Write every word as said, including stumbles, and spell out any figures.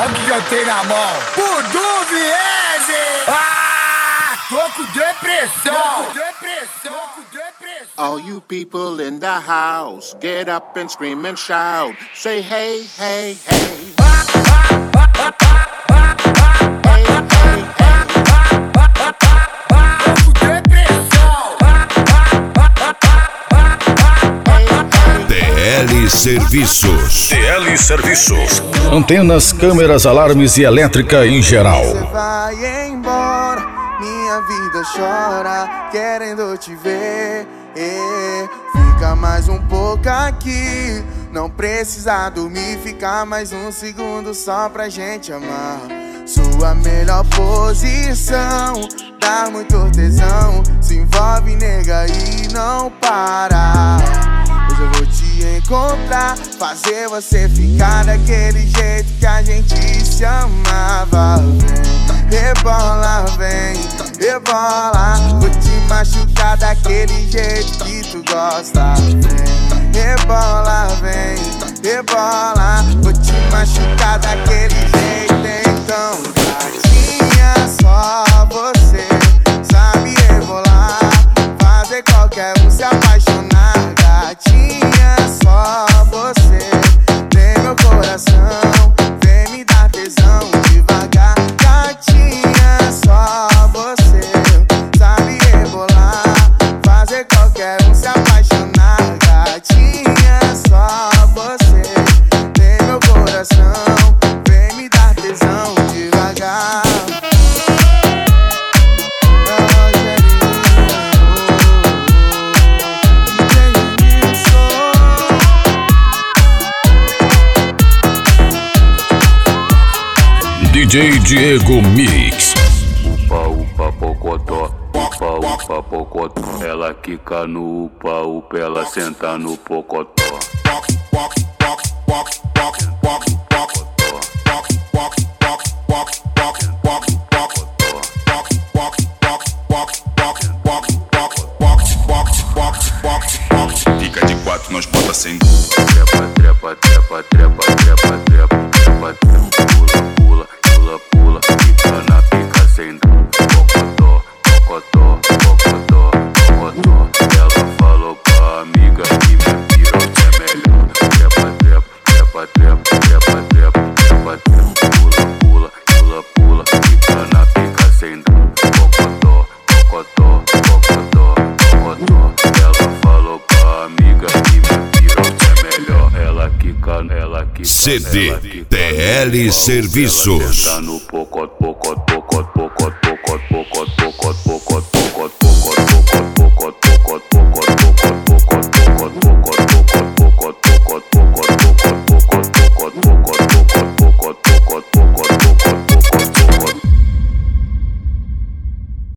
Olha o que eu tenho na mão. Budu Viese! Ah! Tô com depressão! Tô com depressão! Tô com depressão! All you people in the house, get up and scream and shout. Say hey, hey, hey. Ah, ah, ah, ah, ah, ah, ah, Hey, hey, hey. Tô com depressão! Ah, ah, ah, ah, ah, ah, ah. T L Serviços. T L Serviços. Antenas, câmeras, alarmes e elétrica em geral. Você vai embora, minha vida chora, querendo te ver. E fica mais um pouco aqui, não precisa dormir, ficar mais um segundo só pra gente amar. Sua melhor posição, dá muito tesão, se envolve, nega, e não para. Hoje eu vou te encontrar, fazer você ficar daquele jeito que a gente se amava. Vem, rebola, vem, rebola, vou te machucar daquele jeito que tu gosta. Vem, rebola, vem, rebola, vou te machucar daquele jeito. Então, gatinha, só você sabe rebolar, fazer qualquer um se apaixonar. Gatinha, só você tem meu coração, vem me dar tesão devagar. Gatinha, só você sabe rebolar, fazer qualquer um se apaixonar. Gatinha, só você tem meu coração, vem me dar tesão devagar. D J Diego Mix. Upa, upa, pocotó, upa, upa, pocotó. Ela quica no upa, upa, ela senta no pocotó. Fica de quatro, nós bota sem Trepa, trepa, trepa, trepa, trepa, trepa, trepa, trepa. Pula, pula, pula, fica na pica sem dó. Pocotó, pocotó, pocotó, pocotó. Ela falou pra amiga que minha piroca é melhor. Trepa, trepa, trepa, trepa, trepa, trepa, trepa, trepa. Pula, pula, pula, pula, fica na pica sem dó. Pocotó, pocotó, pocotó, pocotó. Ela falou pra amiga que minha piroca é melhor. Ela quica, ela quica. C D T L Serviços. Senta no pocotó, pocotó, pocotó.